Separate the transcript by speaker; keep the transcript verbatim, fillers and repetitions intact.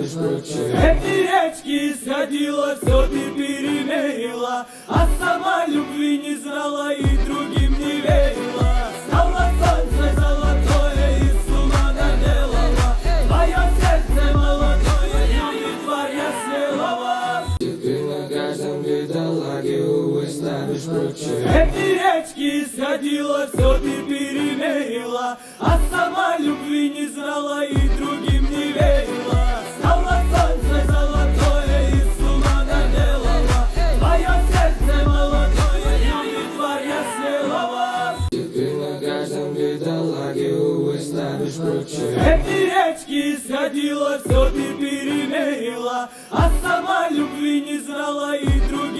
Speaker 1: ставишь прочее.
Speaker 2: Эти речки сходила, все ты перемерила, а сама любви не знала и другим не верила. Стало солнце золотое и с ума наделала, твое сердце молодое, любит тварь яснелого.
Speaker 1: Ты на каждом бедолаге, увы, ставишь прочее.
Speaker 2: Эти речки сходила, все ты перемерила, а сама любви не знала и другим не верила. Стало солнце золотое и с ума наделала, твое сердце молодое, любит тварь яснелого.
Speaker 1: Ты на каждом бедолаге, увы, ставишь прочее.
Speaker 2: Эти речки сходила, все ты перемерила, а сама любви не знала и другим